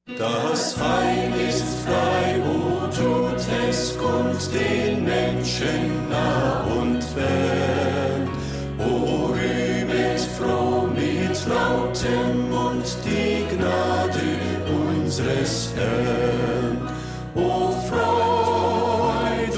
Das Heil ist frei, o tut es kund den Menschen nah und fern. O rühmet froh mit lautem Mund die Gnade unseres Herrn. O Freud,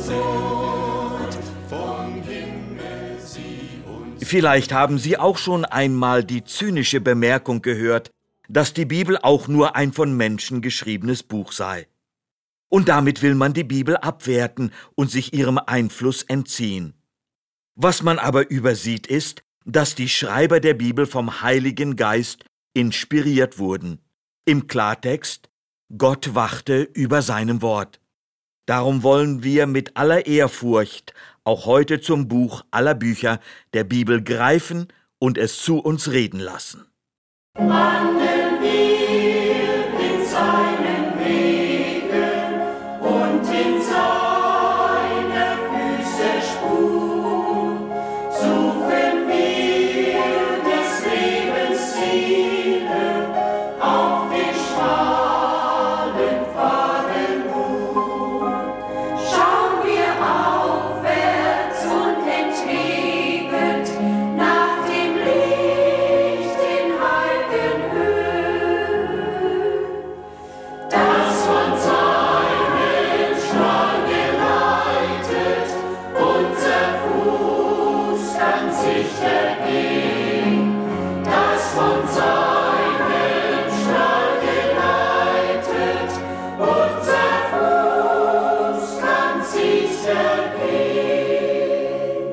vom Himmel sie uns. Vielleicht haben Sie auch schon einmal die zynische Bemerkung gehört, dass die Bibel auch nur ein von Menschen geschriebenes Buch sei. Und damit will man die Bibel abwerten und sich ihrem Einfluss entziehen. Was man aber übersieht ist, dass die Schreiber der Bibel vom Heiligen Geist inspiriert wurden. Im Klartext: Gott wachte über seinem Wort. Darum wollen wir mit aller Ehrfurcht auch heute zum Buch aller Bücher der Bibel greifen und es zu uns reden lassen. Wandeln wir in seinen Wegen und in seiner Füße Spur, suchen wir des Lebens Ziele auf den schmalen Pfaden nur. Schauen wir aufwärts und entgegen nach dem Licht in heiligen Höhen, das von seinem Strahl geleitet unser Fuß ganz sicher ging, das von seinem Strahl geleitet unser Fuß ganz sicher ging.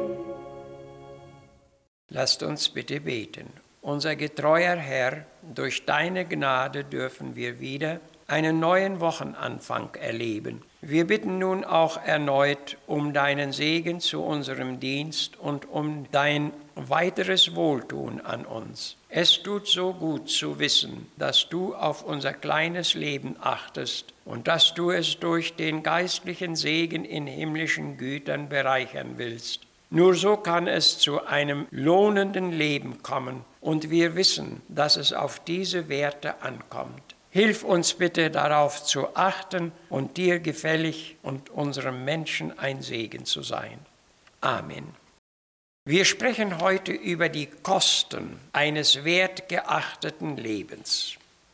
Lasst uns bitte beten. Unser getreuer Herr, durch deine Gnade dürfen wir wieder einen neuen Wochenanfang erleben. Wir bitten nun auch erneut um deinen Segen zu unserem Dienst und um dein weiteres Wohltun an uns. Es tut so gut zu wissen, dass du auf unser kleines Leben achtest und dass du es durch den geistlichen Segen in himmlischen Gütern bereichern willst. Nur so kann es zu einem lohnenden Leben kommen und wir wissen, dass es auf diese Werte ankommt. Hilf uns bitte darauf zu achten und dir gefällig und unserem Menschen ein Segen zu sein. Amen. Wir sprechen heute über die Kosten eines wertgeachteten Lebens.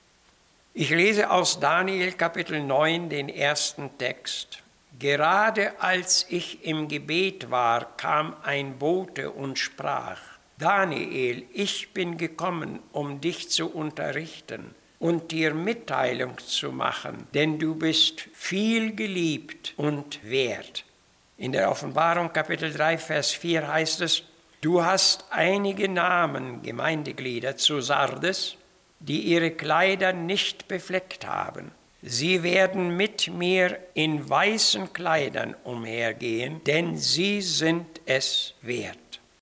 Ich lese aus Daniel Kapitel 9 den ersten Text. Gerade als ich im Gebet war, kam ein Bote und sprach: Daniel, ich bin gekommen, um dich zu unterrichten und dir Mitteilung zu machen, denn du bist viel geliebt und wert. In der Offenbarung Kapitel 3, Vers 4 heißt es: Du hast einige Namen, Gemeindeglieder zu Sardes, die ihre Kleider nicht befleckt haben. Sie werden mit mir in weißen Kleidern umhergehen, denn sie sind es wert.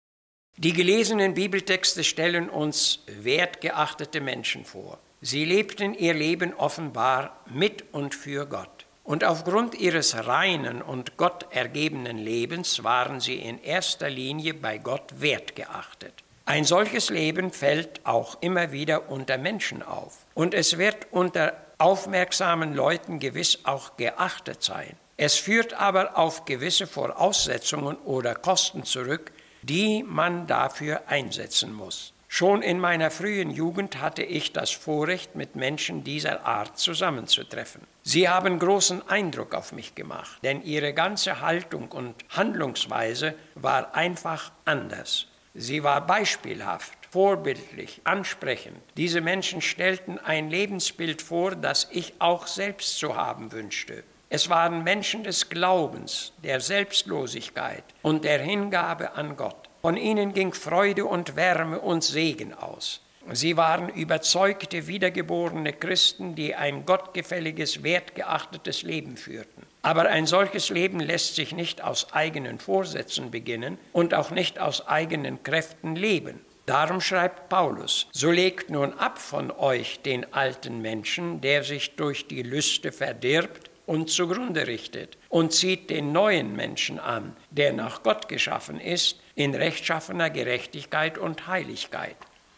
Die gelesenen Bibeltexte stellen uns wertgeachtete Menschen vor. Sie lebten ihr Leben offenbar mit und für Gott. Und aufgrund ihres reinen und gottergebenen Lebens waren sie in erster Linie bei Gott wertgeachtet. Ein solches Leben fällt auch immer wieder unter Menschen auf. Und es wird unter aufmerksamen Leuten gewiss auch geachtet sein. Es führt aber auf gewisse Voraussetzungen oder Kosten zurück, die man dafür einsetzen muss. Schon in meiner frühen Jugend hatte ich das Vorrecht, mit Menschen dieser Art zusammenzutreffen. Sie haben großen Eindruck auf mich gemacht, denn ihre ganze Haltung und Handlungsweise war einfach anders. Sie war beispielhaft, vorbildlich, ansprechend. Diese Menschen stellten ein Lebensbild vor, das ich auch selbst zu haben wünschte. Es waren Menschen des Glaubens, der Selbstlosigkeit und der Hingabe an Gott. Von ihnen ging Freude und Wärme und Segen aus. Sie waren überzeugte, wiedergeborene Christen, die ein gottgefälliges, wertgeachtetes Leben führten. Aber ein solches Leben lässt sich nicht aus eigenen Vorsätzen beginnen und auch nicht aus eigenen Kräften leben. Darum schreibt Paulus: So legt nun ab von euch den alten Menschen, der sich durch die Lüste verdirbt und zugrunde richtet, und zieht den neuen Menschen an, der nach Gott geschaffen ist, in rechtschaffener Gerechtigkeit und Heiligkeit.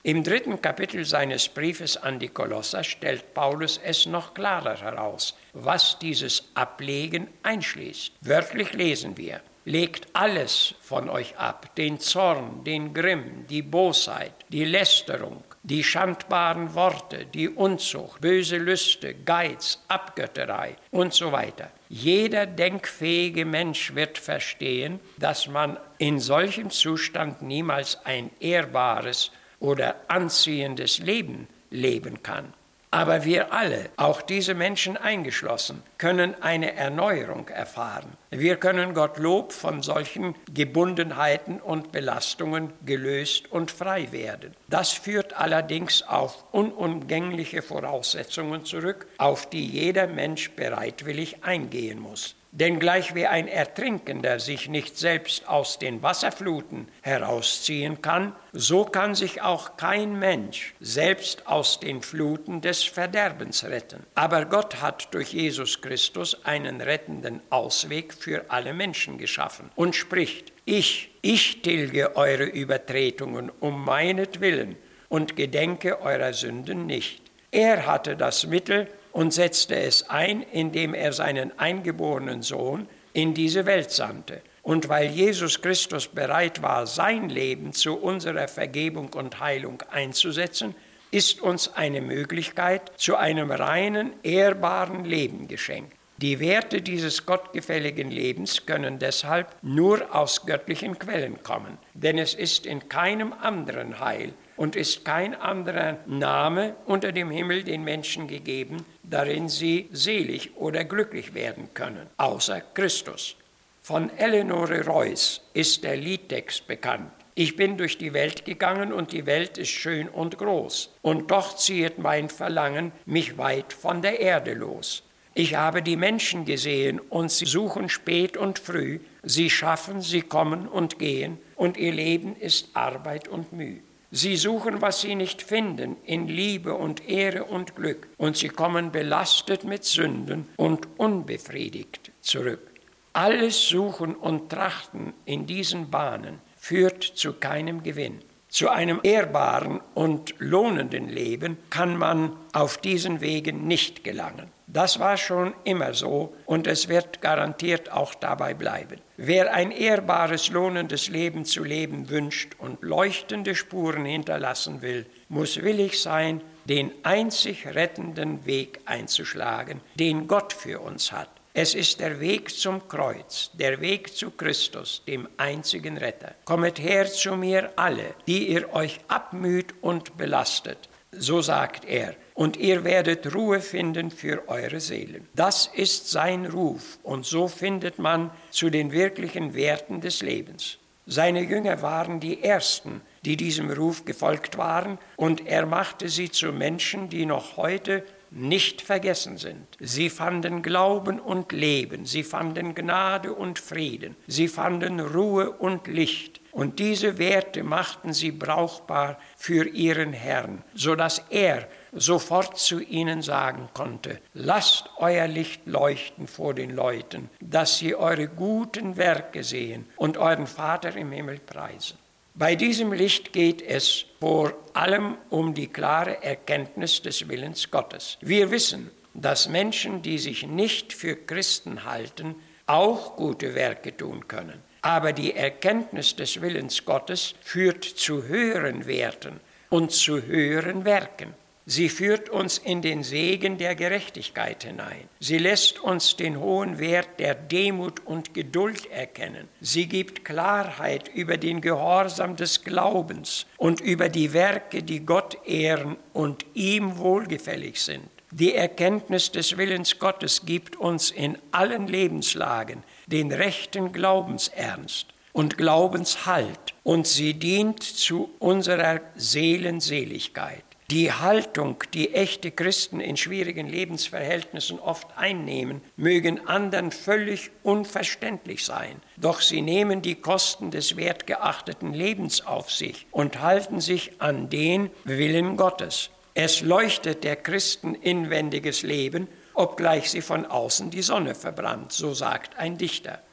Im 3. Kapitel seines Briefes an die Kolosser stellt Paulus es noch klarer heraus, was dieses Ablegen einschließt. Wörtlich lesen wir: Legt alles von euch ab, den Zorn, den Grimm, die Bosheit, die Lästerung, die schandbaren Worte, die Unzucht, böse Lüste, Geiz, Abgötterei und so weiter. Jeder denkfähige Mensch wird verstehen, dass man in solchem Zustand niemals ein ehrbares oder anziehendes Leben leben kann. Aber wir alle, auch diese Menschen eingeschlossen, können eine Erneuerung erfahren. Wir können Gottlob von solchen Gebundenheiten und Belastungen gelöst und frei werden. Das führt allerdings auf unumgängliche Voraussetzungen zurück, auf die jeder Mensch bereitwillig eingehen muss. Denn gleich wie ein Ertrinkender sich nicht selbst aus den Wasserfluten herausziehen kann, so kann sich auch kein Mensch selbst aus den Fluten des Verderbens retten. Aber Gott hat durch Jesus Christus einen rettenden Ausweg für alle Menschen geschaffen und spricht: Ich tilge eure Übertretungen um meinetwillen und gedenke eurer Sünden nicht. Er hatte das Mittel und setzte es ein, indem er seinen eingeborenen Sohn in diese Welt sandte. Und weil Jesus Christus bereit war, sein Leben zu unserer Vergebung und Heilung einzusetzen, ist uns eine Möglichkeit zu einem reinen, ehrbaren Leben geschenkt. Die Werte dieses gottgefälligen Lebens können deshalb nur aus göttlichen Quellen kommen, denn es ist in keinem anderen Heil und ist kein anderer Name unter dem Himmel den Menschen gegeben, darin sie selig oder glücklich werden können, außer Christus. Von Eleonore Reuss ist der Liedtext bekannt: Ich bin durch die Welt gegangen und die Welt ist schön und groß, und doch ziehet mein Verlangen mich weit von der Erde los. Ich habe die Menschen gesehen und sie suchen spät und früh, sie schaffen, sie kommen und gehen, und ihr Leben ist Arbeit und Mühe. Sie suchen, was sie nicht finden, in Liebe und Ehre und Glück, und sie kommen belastet mit Sünden und unbefriedigt zurück. Alles Suchen und Trachten in diesen Bahnen führt zu keinem Gewinn. Zu einem ehrbaren und lohnenden Leben kann man auf diesen Wegen nicht gelangen. Das war schon immer so und es wird garantiert auch dabei bleiben. Wer ein ehrbares, lohnendes Leben zu leben wünscht und leuchtende Spuren hinterlassen will, muss willig sein, den einzig rettenden Weg einzuschlagen, den Gott für uns hat. Es ist der Weg zum Kreuz, der Weg zu Christus, dem einzigen Retter. Kommet her zu mir alle, die ihr euch abmüht und belastet, so sagt er, und ihr werdet Ruhe finden für eure Seelen. Das ist sein Ruf, und so findet man zu den wirklichen Werten des Lebens. Seine Jünger waren die Ersten, die diesem Ruf gefolgt waren, und er machte sie zu Menschen, die noch heute nicht vergessen sind. Sie fanden Glauben und Leben, sie fanden Gnade und Frieden, sie fanden Ruhe und Licht. Und diese Werte machten sie brauchbar für ihren Herrn, sodass er sofort zu ihnen sagen konnte: Lasst euer Licht leuchten vor den Leuten, dass sie eure guten Werke sehen und euren Vater im Himmel preisen. Bei diesem Licht geht es vor allem um die klare Erkenntnis des Willens Gottes. Wir wissen, dass Menschen, die sich nicht für Christen halten, auch gute Werke tun können. Aber die Erkenntnis des Willens Gottes führt zu höheren Werten und zu höheren Werken. Sie führt uns in den Segen der Gerechtigkeit hinein. Sie lässt uns den hohen Wert der Demut und Geduld erkennen. Sie gibt Klarheit über den Gehorsam des Glaubens und über die Werke, die Gott ehren und ihm wohlgefällig sind. Die Erkenntnis des Willens Gottes gibt uns in allen Lebenslagen den rechten Glaubensernst und Glaubenshalt, und sie dient zu unserer Seelenseligkeit. Die Haltung, die echte Christen in schwierigen Lebensverhältnissen oft einnehmen, mögen anderen völlig unverständlich sein. Doch sie nehmen die Kosten des wertgeachteten Lebens auf sich und halten sich an den Willen Gottes. Es leuchtet der Christen inwendiges Leben, obgleich sie von außen die Sonne verbrannt, so sagt ein Dichter.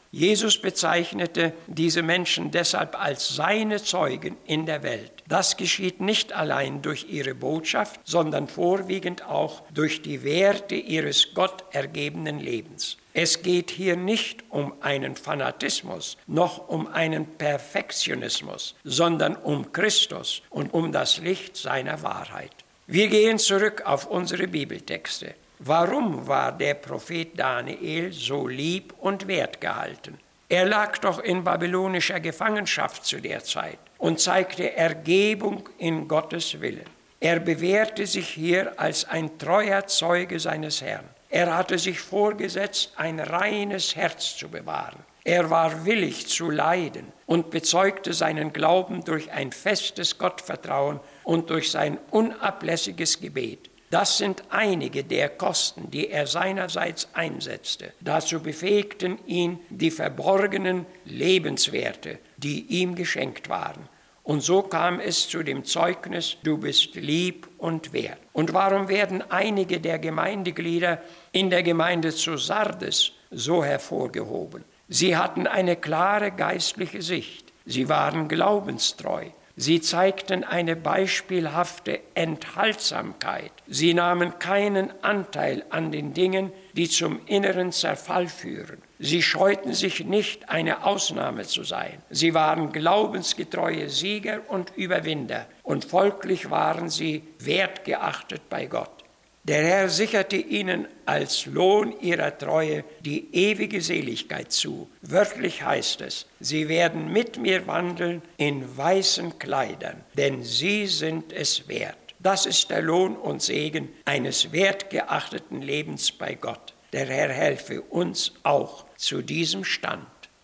Jesus bezeichnete diese Menschen deshalb als seine Zeugen in der Welt. Das geschieht nicht allein durch ihre Botschaft, sondern vorwiegend auch durch die Werte ihres gottergebenen Lebens. Es geht hier nicht um einen Fanatismus, noch um einen Perfektionismus, sondern um Christus und um das Licht seiner Wahrheit. Wir gehen zurück auf unsere Bibeltexte. Warum war der Prophet Daniel so lieb und wertgehalten? Er lag doch in babylonischer Gefangenschaft zu der Zeit und zeigte Ergebung in Gottes Willen. Er bewährte sich hier als ein treuer Zeuge seines Herrn. Er hatte sich vorgesetzt, ein reines Herz zu bewahren. Er war willig zu leiden und bezeugte seinen Glauben durch ein festes Gottvertrauen und durch sein unablässiges Gebet. Das sind einige der Kosten, die er seinerseits einsetzte. Dazu befähigten ihn die verborgenen Lebenswerte, die ihm geschenkt waren. Und so kam es zu dem Zeugnis, du bist lieb und wert. Und warum werden einige der Gemeindeglieder in der Gemeinde zu Sardes so hervorgehoben? Sie hatten eine klare geistliche Sicht. Sie waren glaubenstreu. Sie zeigten eine beispielhafte Enthaltsamkeit. Sie nahmen keinen Anteil an den Dingen, die zum inneren Zerfall führen. Sie scheuten sich nicht, eine Ausnahme zu sein. Sie waren glaubensgetreue Sieger und Überwinder und folglich waren sie wertgeachtet bei Gott. Der Herr sicherte ihnen als Lohn ihrer Treue die ewige Seligkeit zu. Wörtlich heißt es, sie werden mit mir wandeln in weißen Kleidern, denn sie sind es wert. Das ist der Lohn und Segen eines wertgeachteten Lebens bei Gott. Der Herr helfe uns auch zu diesem Stand.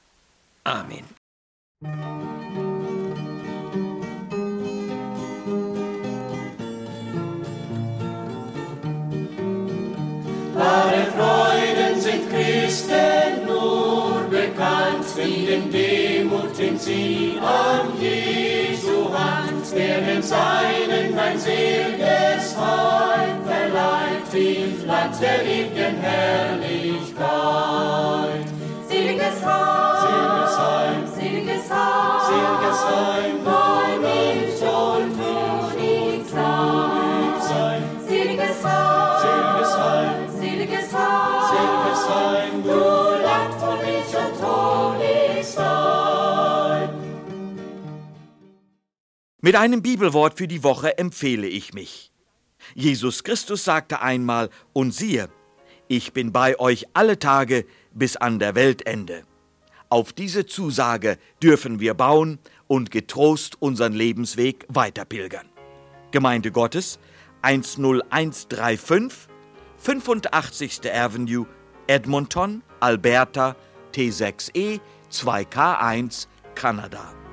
Amen. Wahre Freuden sind Christen nur bekannt, die in Demut hin sie an Jesu Hand, der dem Seinen ein sel'ges Heil verleiht, im Land der ewigen Herrlichkeit. Seliges Heim, seliges Heim, seliges Heim, wo nicht und Honig sein. Seliges Heim, seliges Heim, seliges Heim, du Land von Milch und Honigsein. Mit einem Bibelwort für die Woche empfehle ich mich. Jesus Christus sagte einmal, und siehe, ich bin bei euch alle Tage bis an der Weltende. Auf diese Zusage dürfen wir bauen und getrost unseren Lebensweg weiterpilgern. Gemeinde Gottes, 10135, 85. Avenue, Edmonton, Alberta, T6E, 2K1, Kanada.